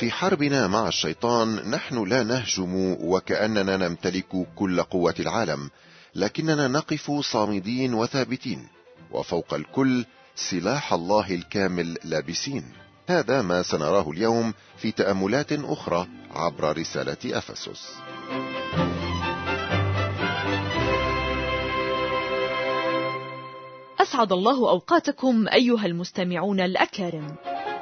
في حربنا مع الشيطان نحن لا نهجم وكأننا نمتلك كل قوة العالم، لكننا نقف صامدين وثابتين، وفوق الكل سلاح الله الكامل لابسين. هذا ما سنراه اليوم في تأملات أخرى عبر رسالة أفسس. أسعد الله أوقاتكم أيها المستمعون الأكارم.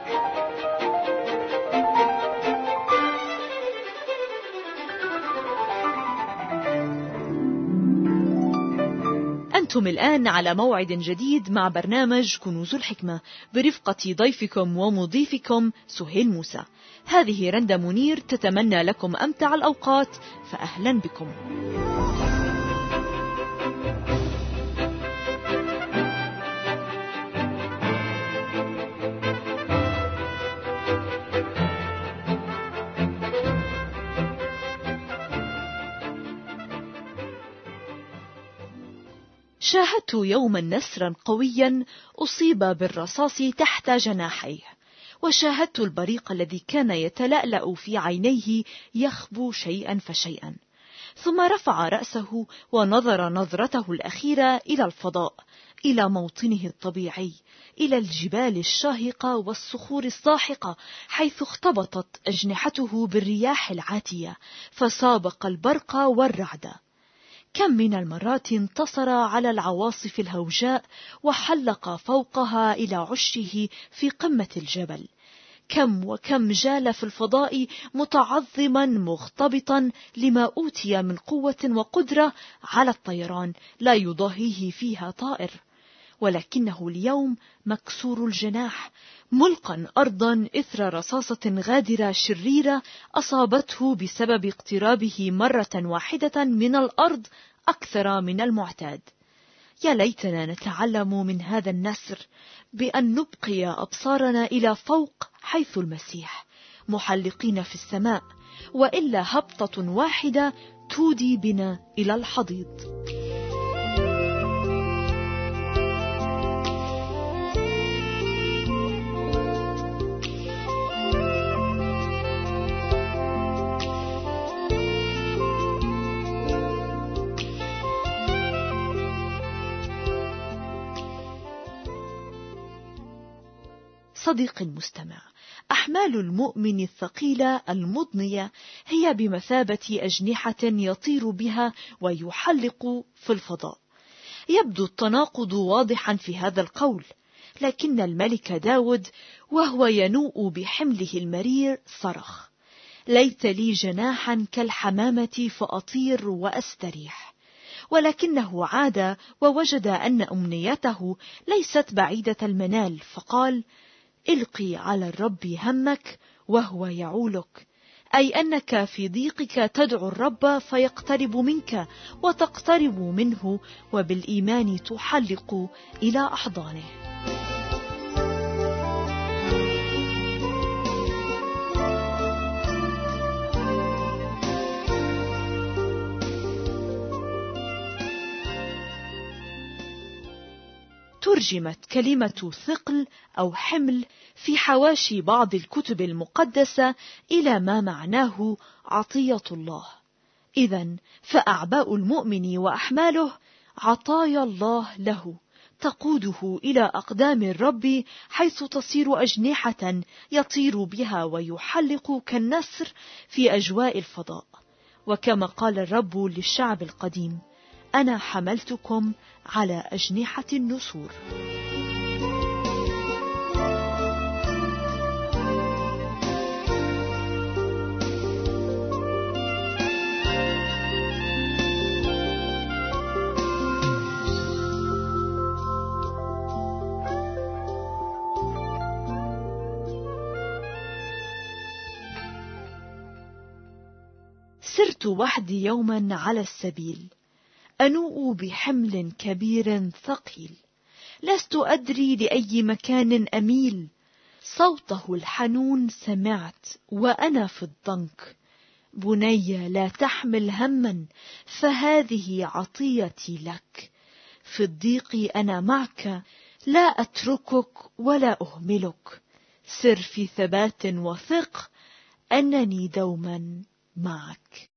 أنتم الآن على موعد جديد مع برنامج كنوز الحكمة برفقة ضيفكم ومضيفكم سهيل موسى. هذه رندا منير تتمنى لكم أمتع الأوقات، فأهلا بكم. شاهدت يوما نسرا قويا أصيب بالرصاص تحت جناحيه، وشاهدت البريق الذي كان يتلألأ في عينيه يخبو شيئا فشيئا، ثم رفع رأسه ونظر نظرته الأخيرة إلى الفضاء، إلى موطنه الطبيعي، إلى الجبال الشاهقة والصخور الساحقة، حيث اختبطت أجنحته بالرياح العاتية فسابق البرق والرعد. كم من المرات انتصر على العواصف الهوجاء وحلق فوقها إلى عشه في قمة الجبل. كم وكم جال في الفضاء متعظما مغتبطا لما أوتي من قوة وقدرة على الطيران لا يضاهيه فيها طائر، ولكنه اليوم مكسور الجناح، ملقا أرضا إثر رصاصة غادرة شريرة أصابته بسبب اقترابه مرة واحدة من الأرض أكثر من المعتاد. يا ليتنا نتعلم من هذا النسر بأن نبقي أبصارنا إلى فوق حيث المسيح محلقين في السماء، وإلا هبطة واحدة تودي بنا إلى الحضيض. صديقي المستمع، أحمال المؤمن الثقيلة المضنية هي بمثابة أجنحة يطير بها ويحلق في الفضاء. يبدو التناقض واضحا في هذا القول، لكن الملك داود وهو ينوء بحمله المرير صرخ: ليت لي جناحا كالحمامة فأطير وأستريح. ولكنه عاد ووجد أن أمنيته ليست بعيدة المنال، فقال: القي على الرب همك وهو يعولك، أي أنك في ضيقك تدعو الرب فيقترب منك وتقترب منه، وبالإيمان تحلق إلى أحضانه. ترجمت كلمة ثقل أو حمل في حواشي بعض الكتب المقدسة إلى ما معناه عطية الله. إذن فأعباء المؤمن وأحماله عطايا الله له، تقوده إلى أقدام الرب، حيث تصير أجنحة يطير بها ويحلق كالنسر في أجواء الفضاء. وكما قال الرب للشعب القديم: أنا حملتكم على أجنحة النسور. سرت وحدي يوما على السبيل، أنوء بحمل كبير ثقيل، لست أدري لأي مكان أميل، صوته الحنون سمعت وأنا في الضنك، بني لا تحمل هما فهذه عطيتي لك، في الضيق أنا معك لا أتركك ولا أهملك، سر في ثبات وثق، أنني دوما معك.